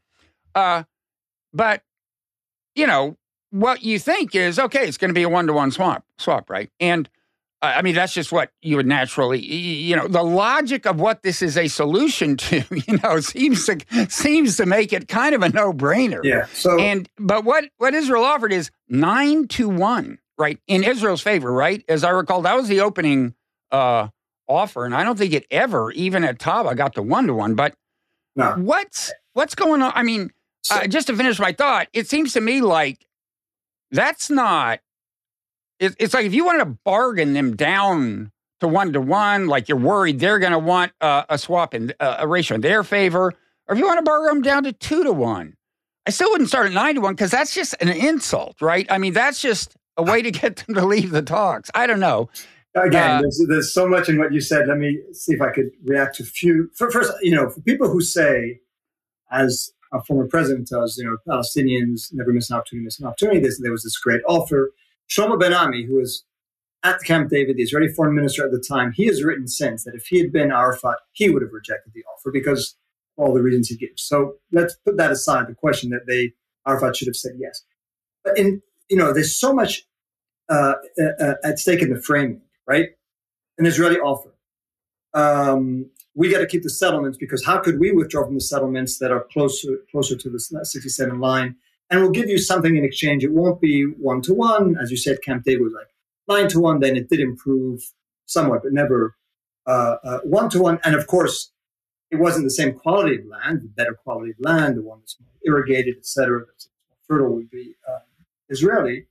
But, you know, what you think is, okay, it's going to be a one-to-one swap, right? And I mean, that's just what you would naturally, you know, the logic of what this is a solution to, you know, seems to make it kind of a no-brainer. Yeah. But what Israel offered is 9-1, right, in Israel's favor, right? As I recall, that was the opening offer, and I don't think it ever, even at Taba, got to 1-1. But no. What's going on? I mean, just to finish my thought, it seems to me like that's not. It's like if you wanted to bargain them down to 1-1, like you're worried they're going to want a swap in a ratio in their favor, or if you want to bargain them down to 2-1, I still wouldn't start at 9-1 because that's just an insult, right? I mean, that's just a way to get them to leave the talks. I don't know. Again, there's so much in what you said. Let me see if I could react to a few. First, you know, for people who say, as a former president does, you know, Palestinians never miss an opportunity. There was this great offer. Shlomo Ben Ami, who was at Camp David, the Israeli foreign minister at the time, he has written since that if he had been Arafat, he would have rejected the offer because of all the reasons he gives. So let's put that aside, the question that Arafat should have said yes. But there's so much at stake in the framing, right? An Israeli offer. We got to keep the settlements because how could we withdraw from the settlements that are closer to the 67 line? And we'll give you something in exchange. It won't be 1-1. As you said, Camp David was like 9-1. Then it did improve somewhat, but never 1-1. And of course, it wasn't the same quality of land, the better quality of land, the one that's more irrigated, etc. That's more fertile would be Israeli.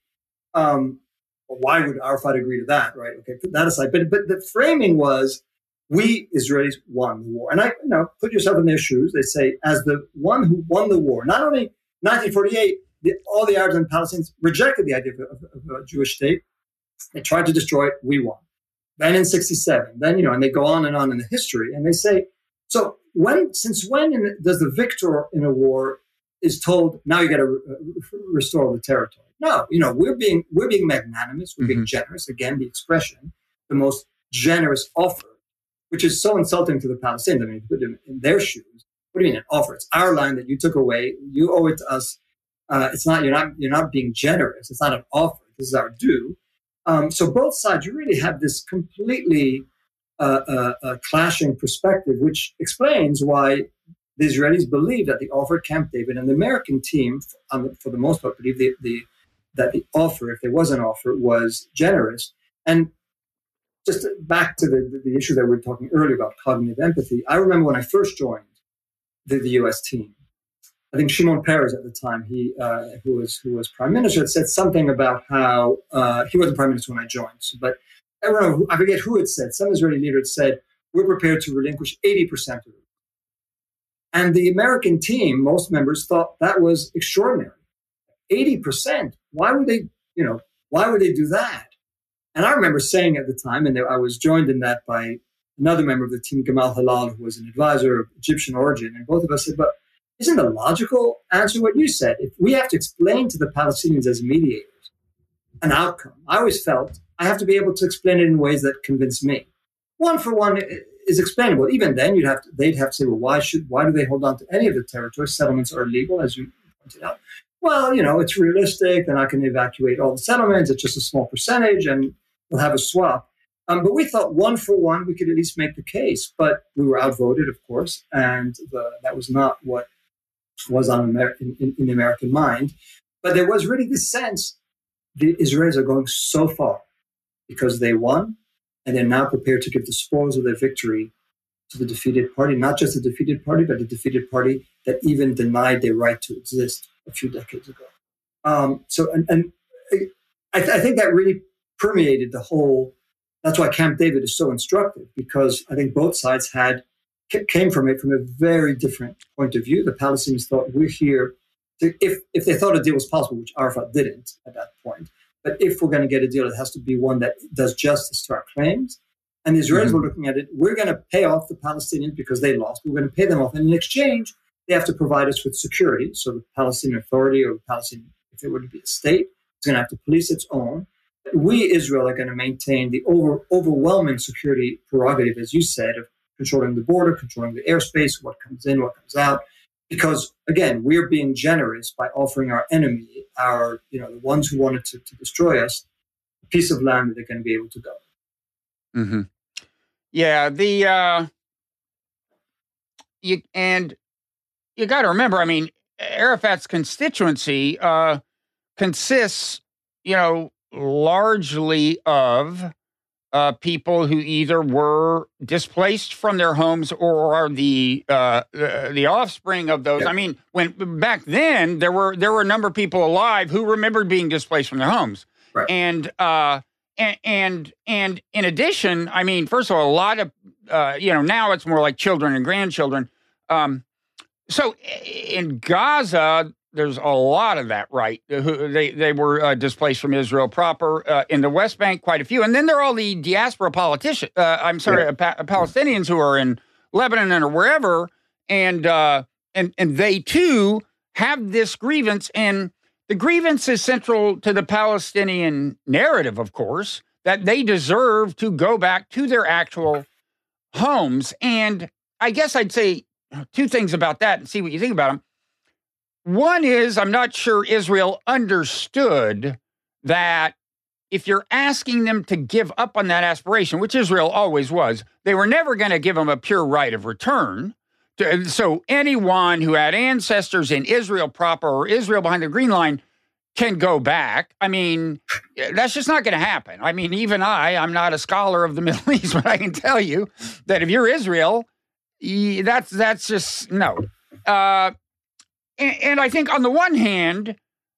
Why would Arafat agree to that, right? Okay, put that aside. But the framing was, we Israelis won the war. And put yourself in their shoes. They say, as the one who won the war, not only 1948, all the Arabs and Palestinians rejected the idea of a Jewish state. They tried to destroy it. We won. Then in 67, and they go on in the history, and they say, so since when does the victor in a war is told, now you got to restore the territory? No, we're being magnanimous, we're being generous. Again, the expression, the most generous offer, which is so insulting to the Palestinians. I mean, put them in their shoes. What do you mean an offer? It's our land that you took away. You owe it to us. It's not. You're not being generous. It's not an offer. This is our due. So both sides, you really have this completely clashing perspective, which explains why the Israelis believe that the offer at Camp David and the American team, for the most part, believe that the offer, if there was an offer, was generous. And just back to the issue that we were talking earlier about cognitive empathy. I remember when I first joined the U.S. team, I think Shimon Peres at the time, who was prime minister, had said something about how he wasn't prime minister when I joined. But I forget who had said. Some Israeli leader had said, "We're prepared to relinquish 80% of it." And the American team, most members thought that was extraordinary. 80%. Why would they? Why would they do that? And I remember saying at the time, and I was joined in that by another member of the team, Gamal Halal, who was an advisor of Egyptian origin. And both of us said, but isn't the logical answer what you said? If we have to explain to the Palestinians as mediators an outcome, I always felt I have to be able to explain it in ways that convince me. One for one is explainable. Even then, they'd have to say, well, why do they hold on to any of the territory? Settlements are illegal, as you pointed out. Well, it's realistic. They're not going to evacuate all the settlements. It's just a small percentage, and we'll have a swap. But we thought 1-for-1, we could at least make the case. But we were outvoted, of course, and that was not what was on in the American mind. But there was really this sense the Israelis are going so far because they won, and they're now prepared to give the spoils of their victory to the defeated party, not just the defeated party, but the defeated party that even denied their right to exist a few decades ago. I think that really permeated the whole. That's why Camp David is so instructive, because I think both sides came from it from a very different point of view. The Palestinians thought we're here to, if they thought a deal was possible, which Arafat didn't at that point. But if we're going to get a deal, it has to be one that does justice to our claims. And the Israelis were looking at it. We're going to pay off the Palestinians because they lost. We're going to pay them off. And in exchange, they have to provide us with security. So the Palestinian Authority, or the Palestinian, if it were to be a state, is going to have to police its own. We, Israel, are going to maintain the overwhelming security prerogative, as you said, of controlling the border, controlling the airspace, what comes in, what comes out. Because, again, we're being generous by offering our enemy, the ones who wanted to destroy us, a piece of land that they're going to be able to go. Mm-hmm. Yeah, you got to remember, I mean, Arafat's constituency consists, largely of people who either were displaced from their homes or are the offspring of those. Yeah. I mean, when back then there were a number of people alive who remembered being displaced from their homes, right. And in addition, I mean, first of all, a lot of now it's more like children and grandchildren. So in Gaza, there's a lot of that, right? They were displaced from Israel proper. In the West Bank, quite a few. And then there are all the diaspora politicians, Palestinians who are in Lebanon or wherever. And they, too, have this grievance. And the grievance is central to the Palestinian narrative, of course, that they deserve to go back to their actual homes. And I guess I'd say two things about that and see what you think about them. One is, I'm not sure Israel understood that if you're asking them to give up on that aspiration, which Israel always was, they were never going to give them a pure right of return. So anyone who had ancestors in Israel proper or Israel behind the Green Line can go back. I mean, that's just not going to happen. I mean, even I'm not a scholar of the Middle East, but I can tell you that if you're Israel, that's just no. And I think on the one hand,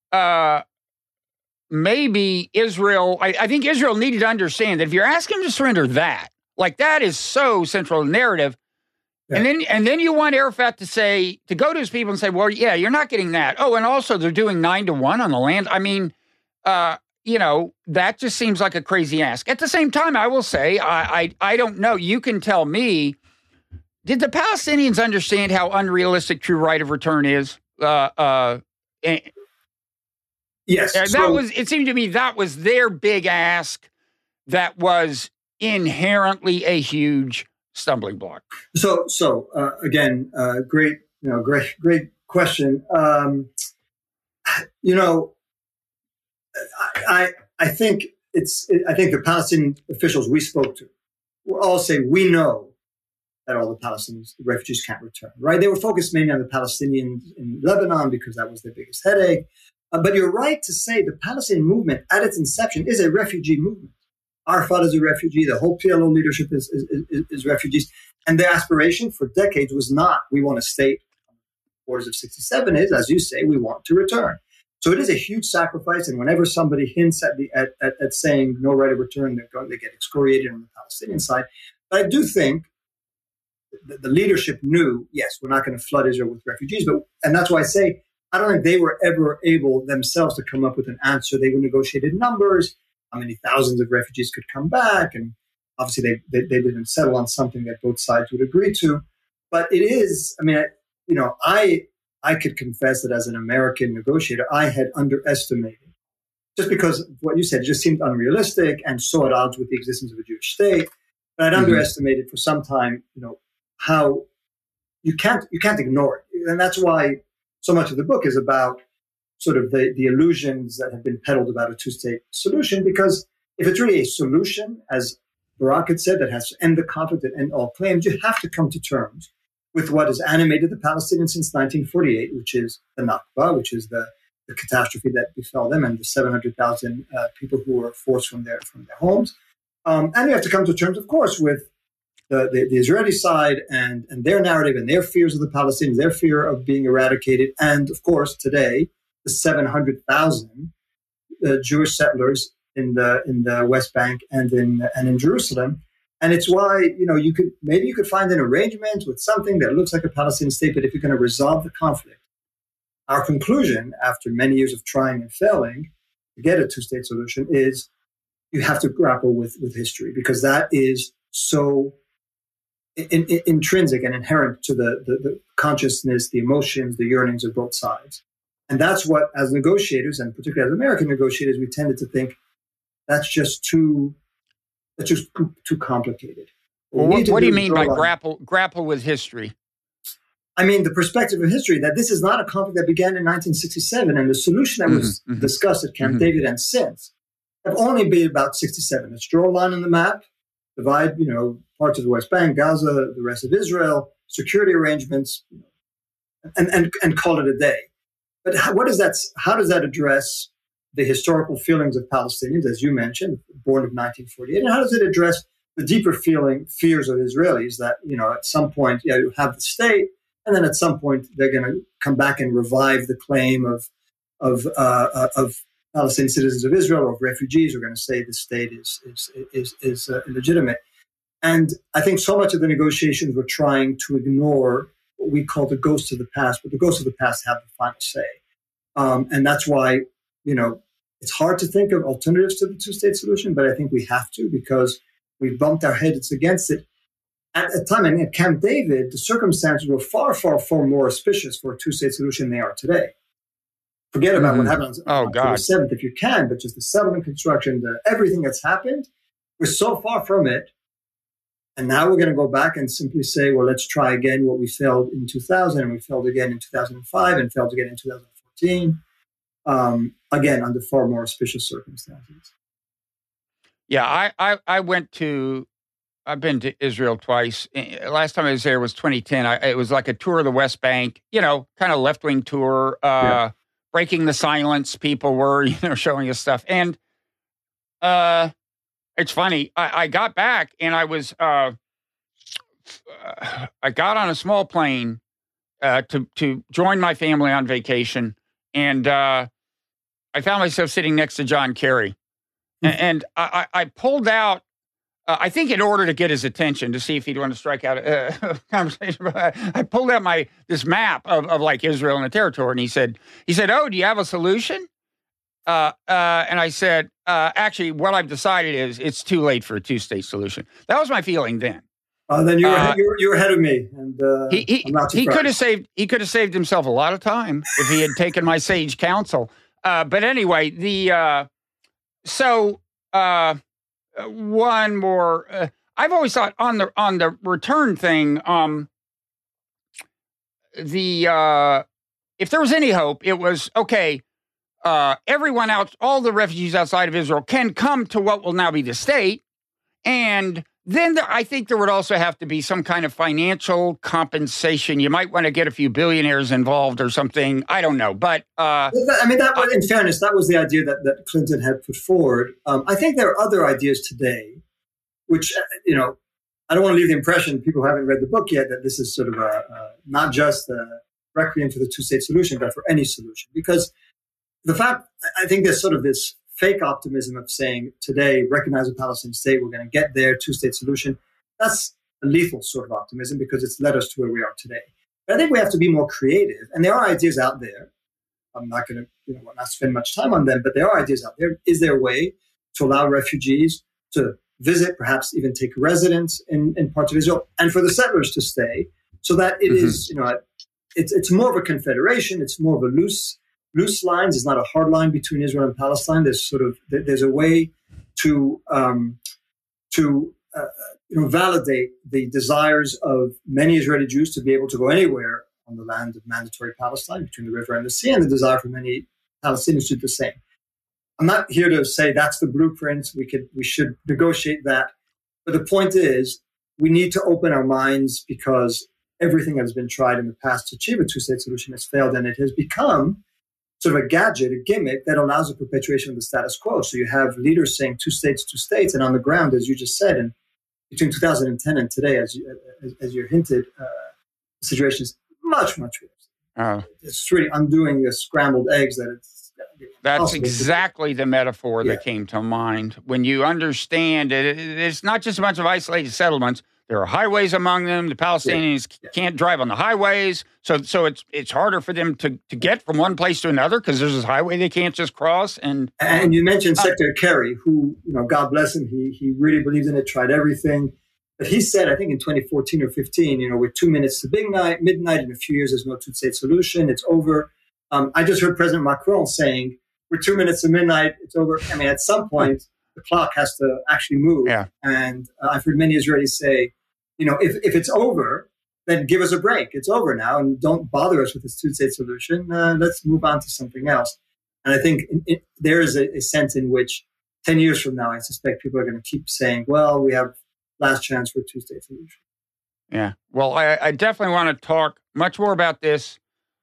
maybe Israel, I think Israel needed to understand that if you're asking them to surrender that, like that is so central to the narrative. Yeah. And then you want Arafat to go to his people and say, well, yeah, you're not getting that. Oh, and also they're doing 9-1 on the land. I mean, that just seems like a crazy ask. At the same time, I will say, I don't know. You can tell me, did the Palestinians understand how unrealistic true right of return is? Yes. It seemed to me that was their big ask that was inherently a huge stumbling block. So again, great question. I think the Palestinian officials we spoke to will all say, we know that all the Palestinians, the refugees can't return, right? They were focused mainly on the Palestinians in Lebanon because that was their biggest headache. But you're right to say the Palestinian movement at its inception is a refugee movement. Arafat is a refugee. The whole PLO leadership is refugees. And their aspiration for decades was not, we want a state on the borders of 67 is, as you say, we want to return. So it is a huge sacrifice. And whenever somebody hints at saying no right of return, they get excoriated on the Palestinian side. But I do think the leadership knew, yes, we're not going to flood Israel with refugees. And that's why I say, I don't think they were ever able themselves to come up with an answer. They negotiated numbers, how many thousands of refugees could come back. And obviously they didn't settle on something that both sides would agree to. But it is, I could confess that as an American negotiator, I had underestimated, just because of what you said, it just seemed unrealistic and so at odds with the existence of a Jewish state. But I'd underestimated for some time, how you can't ignore it. And that's why so much of the book is about sort of the illusions that have been peddled about a two-state solution, because if it's really a solution, as Barak had said, that has to end the conflict and end all claims, you have to come to terms with what has animated the Palestinians since 1948, which is the Nakba, which is the catastrophe that befell them, and the 700,000 people who were forced from their homes. And you have to come to terms, of course, with the Israeli side and their narrative and their fears of the Palestinians, their fear of being eradicated, and of course today the 700,000 Jewish settlers in the West Bank and in Jerusalem. And it's why you could find an arrangement with something that looks like a Palestinian state, but if you're going to resolve the conflict, our conclusion after many years of trying and failing to get a two-state solution is you have to grapple with history, because that is so intrinsic and inherent to the consciousness, the emotions, the yearnings of both sides. And that's what, as negotiators, and particularly as American negotiators, we tended to think that's just too complicated. Well, what do you mean by grapple with history? I mean, the perspective of history, that this is not a conflict that began in 1967, and the solution that was discussed at Camp David and since have only been about 67. Let's draw a line on the map, divide, parts of the West Bank, Gaza, the rest of Israel, security arrangements, and call it a day. But how does that address the historical feelings of Palestinians, as you mentioned, born of 1948, and how does it address the deeper fears of Israelis that at some point, you have the state, and then at some point they're going to come back and revive the claim of Palestinian citizens of Israel or of refugees who are going to say the state is illegitimate. And I think so much of the negotiations were trying to ignore what we call the ghosts of the past, but the ghosts of the past have the final say. And that's why, it's hard to think of alternatives to the two-state solution, but I think we have to, because we bumped our heads against it. At the time, at Camp David, the circumstances were far, far, far more auspicious for a two-state solution than they are today. Forget about what happened on October 7th if you can, but just the settlement construction, everything that's happened, we're so far from it. And now we're going to go back and simply say, well, let's try again what we failed in 2000, and we failed again in 2005, and failed again in 2014, again, under far more auspicious circumstances. Yeah, I've been to Israel twice. Last time I was there was 2010. It was like a tour of the West Bank, kind of left-wing tour, breaking the silence. People were, showing us stuff. And it's funny. I got back and I was, I got on a small plane to join my family on vacation. And I found myself sitting next to John Kerry. And I pulled out, I think in order to get his attention, to see if he'd want to strike out a conversation, I pulled out this map of like Israel and the territory, and he said, "Oh, do you have a solution?" And I said, "Actually, what I've decided is it's too late for a two-state solution." That was my feeling then. Then you were ahead of me, and I'm not surprised. He could have saved himself a lot of time if he had taken my sage counsel. But anyway, one more. I've always thought on the return thing, if there was any hope, it was okay. Everyone else, all the refugees outside of Israel, can come to what will now be the state, and then I think there would also have to be some kind of financial compensation. You might want to get a few billionaires involved or something. I don't know. But in fairness, that was the idea that Clinton had put forward. I think there are other ideas today, which, I don't want to leave the impression, people who haven't read the book yet, that this is sort of not just a requiem for the two-state solution, but for any solution. Because I think there's sort of this fake optimism of saying today, recognize a Palestinian state, we're going to get there, two-state solution. That's a lethal sort of optimism because it's led us to where we are today. But I think we have to be more creative. And there are ideas out there. I'm not going to not spend much time on them, but there are ideas out there. Is there a way to allow refugees to visit, perhaps even take residence in parts of Israel, and for the settlers to stay, so that it is, it's more of a confederation, it's more of a loose lines. It's not a hard line between Israel and Palestine. There's a way to validate the desires of many Israeli Jews to be able to go anywhere on the land of mandatory Palestine between the river and the sea, and the desire for many Palestinians to do the same. I'm not here to say that's the blueprint. We should negotiate that. But the point is, we need to open our minds because everything that has been tried in the past to achieve a two-state solution has failed, and it has become sort of a gadget, a gimmick that allows the perpetuation of the status quo. So you have leaders saying two states, and on the ground, as you just said, and between 2010 and today, as you hinted, the situation is much, much worse. It's really undoing the scrambled eggs that it's. That's exactly the metaphor that came to mind. When you understand it, it's not just a bunch of isolated settlements. There are highways among them. The Palestinians can't drive on the highways, so it's harder for them to get from one place to another because there's this highway they can't just cross. And you mentioned Secretary Kerry, who, God bless him, he really believed in it, tried everything. But he said, I think in 2014 or 15, we're 2 minutes to midnight. In a few years, there's no two-state solution. It's over. I just heard President Macron saying, we're 2 minutes to midnight. It's over. I mean, at some point, the clock has to actually move. Yeah. And I've heard many Israelis say, if it's over, then give us a break. It's over now, and don't bother us with this two-state solution. Let's move on to something else. And I think there is a sense in which 10 years from now, I suspect people are going to keep saying, well, we have last chance for a two-state solution. Yeah. Well, I definitely want to talk much more about this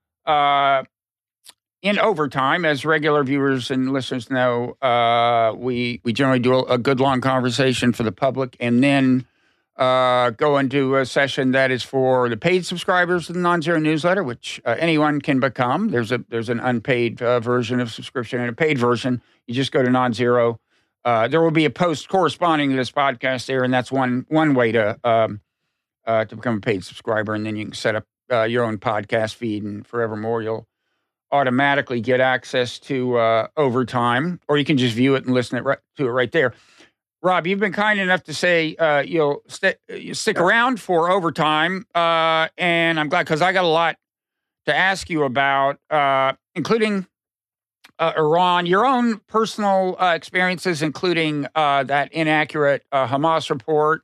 in overtime. As regular viewers and listeners know, we generally do a good long conversation for the public, and then go into a session that is for the paid subscribers of the Non-Zero newsletter, which anyone can become. There's an unpaid version of subscription and a paid version. You just go to Non-Zero. There will be a post corresponding to this podcast there, and that's one way to become a paid subscriber, and then you can set up your own podcast feed, and forevermore you'll automatically get access to overtime, or you can just view it and listen to it right there. Rob, you've been kind enough to say you'll stick around for overtime, and I'm glad because I got a lot to ask you about, including Iran, your own personal experiences, including that inaccurate Hamas report.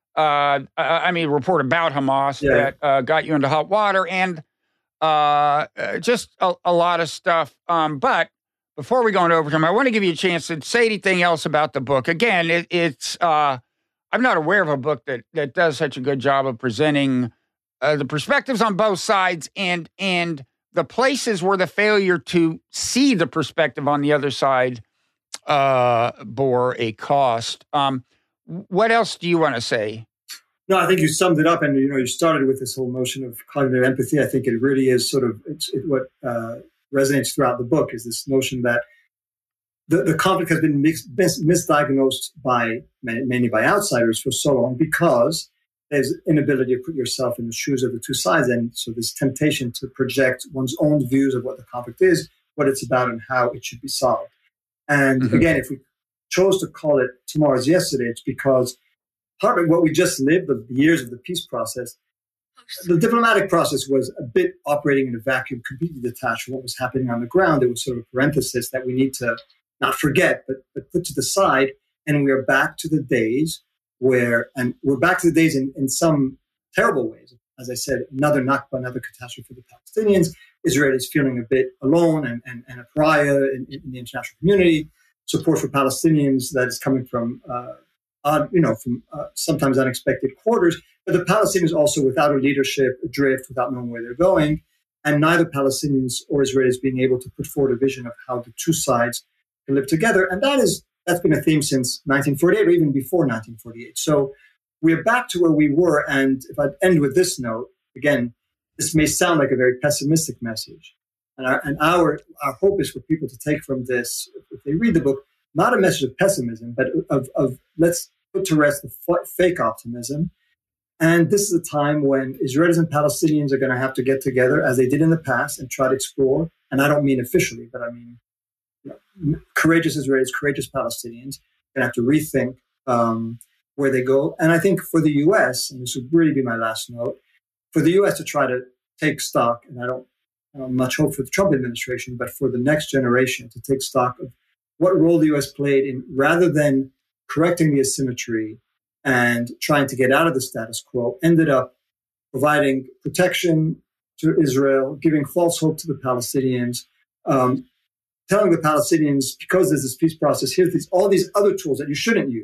Report about Hamas that got you into hot water, and just a lot of stuff. But before we go into overtime, I want to give you a chance to say anything else about the book. Again, it's I'm not aware of a book that does such a good job of presenting the perspectives on both sides and the places where the failure to see the perspective on the other side bore a cost. What else do you want to say? No, I think you summed it up, and you started with this whole notion of cognitive empathy. I think it really is sort of what resonates throughout the book is this notion that the conflict has been misdiagnosed mainly by outsiders for so long because there's inability to put yourself in the shoes of the two sides, and so this temptation to project one's own views of what the conflict is, what it's about, and how it should be solved. And again, if we chose to call it Tomorrow's Yesterday, it's because part of what we just lived, the years of the peace process, the diplomatic process was a bit operating in a vacuum, completely detached from what was happening on the ground. There was sort of a parenthesis that we need to not forget, but put to the side. And we are back to the days and we're back to the days in some terrible ways. As I said, another Nakba, another catastrophe for the Palestinians. Israelis feeling a bit alone and a pariah in the international community. Support for Palestinians that is coming from sometimes unexpected quarters, but the Palestinians also without a leadership, adrift, without knowing where they're going, and neither Palestinians or Israelis being able to put forward a vision of how the two sides can live together. And that's been a theme since 1948 or even before 1948. So we're back to where we were. And if I'd end with this note, again, this may sound like a very pessimistic message. And our hope is for people to take from this, if they read the book, not a message of pessimism, but of let's put to rest the fake optimism. And this is a time when Israelis and Palestinians are going to have to get together as they did in the past and try to explore. And I don't mean officially, but I mean courageous Israelis, courageous Palestinians are going to have to rethink where they go. And I think for the U.S., and this would really be my last note, for the U.S. to try to take stock, and I don't much hope for the Trump administration, but for the next generation to take stock of what role the U.S. played in, rather than correcting the asymmetry and trying to get out of the status quo, ended up providing protection to Israel, giving false hope to the Palestinians, telling the Palestinians, because there's this peace process, here's all these other tools that you shouldn't use.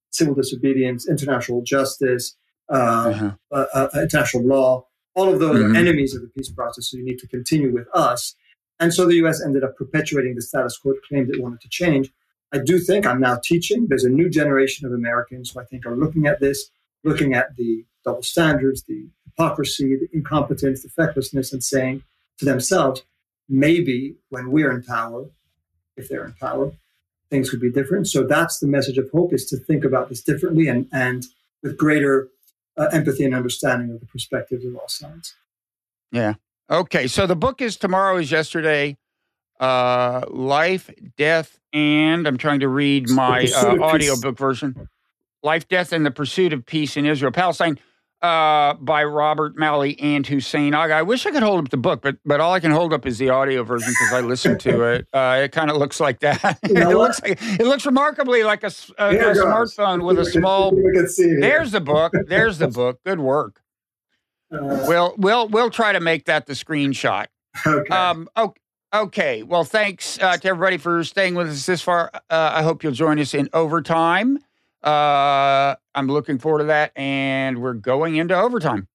civil disobedience, international justice, international law. All of those are enemies of the peace process, so you need to continue with us. And so the U.S. ended up perpetuating the status quo, claimed it wanted to change. I do think I'm now teaching. There's a new generation of Americans who I think are looking at this, looking at the double standards, the hypocrisy, the incompetence, the fecklessness, and saying to themselves, maybe when we're in power, if they're in power, things could be different. So that's the message of hope, is to think about this differently and with greater empathy and understanding of the perspectives of all sides. Yeah. Okay. So the book is Tomorrow is Yesterday, Life, Death, and I'm trying to read my audiobook version. Life, Death, and the Pursuit of Peace in Israel, Palestine, by Robert Malley and Hussein Agha. I wish I could hold up the book, but all I can hold up is the audio version because I listened to it. It kind of looks like that. It looks remarkably like a smartphone with a small. There's the book. There's the book. Good work. We'll try to make that the screenshot. Okay. Okay. Well, thanks to everybody for staying with us this far. I hope you'll join us in overtime. I'm looking forward to that, and we're going into overtime.